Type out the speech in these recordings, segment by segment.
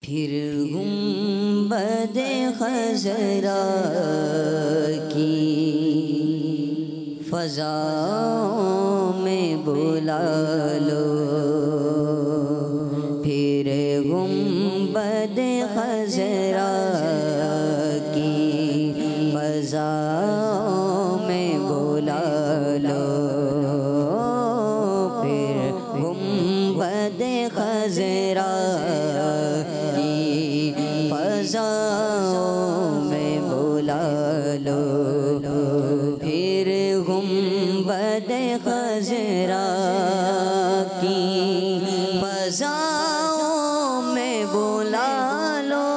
پھر گنبد خضرا کی فضاؤں میں بلا لو، پھر گنبد خضرا کی فضاؤں میں بلا لو، پھر گنبد خضرا کی فضاؤں میں بلا لو، پھر گنبد خضرا کی فضاؤں میں بلا لو،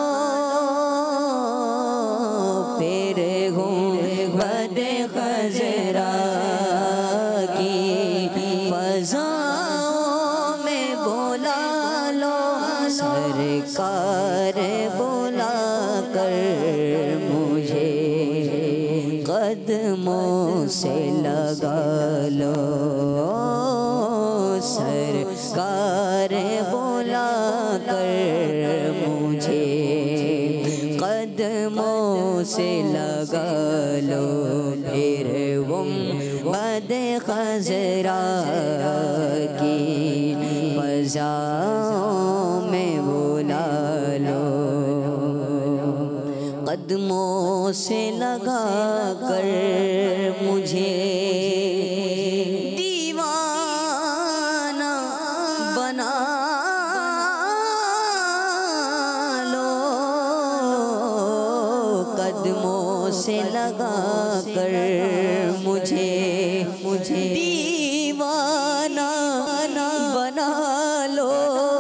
پھر گنبد خضرا کی فضاؤں میں بلا لو، سرکار بلا کر مجھے قدموں سے لگا لو، سرکار بلا کر مجھے قدموں سے لگا لو، پھر گنبد خضرا کی فضاؤں میں بلا لو، قدموں سے لگا کر مجھے دیوانہ بنا لو، قدموں سے لگا کر مجھے دیوانہ بنا لو،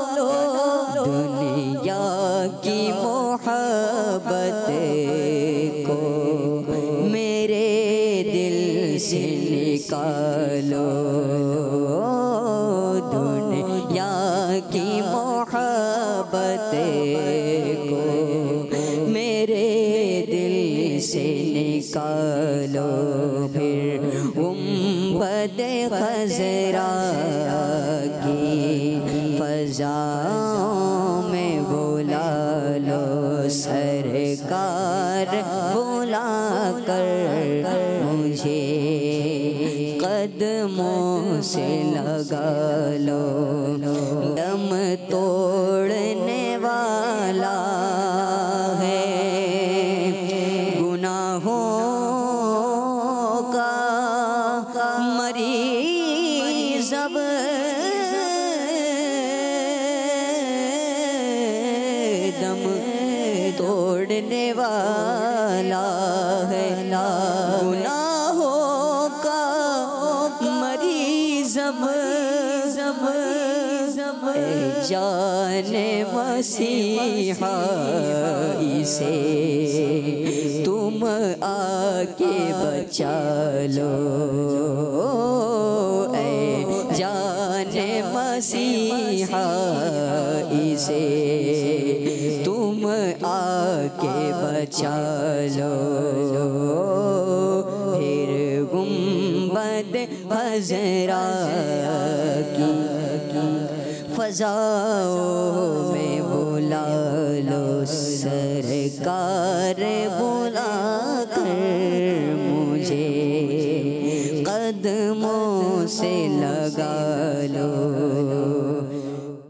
دنیا کی محبت کو میرے دل سے نکالو، دنیا کی محبت کو میرے دل سے نکالو، پھر گنبد خضرا کی فضاؤں میں بلا لو، سرکار بلا کر مجھے قدموں سے لگا لو، دم توڑنے والا ہے گناہوں کا مریض، اب دم توڑنے والا ہے گناہوں کا مریض، اب اے جان مسیحا اسے تم آ کے بچا لو، اے جان مسیحا اسے تم آ کے بچا لو، پھر گنبد خضرا کی فضاؤں میں بلا لو، سرکار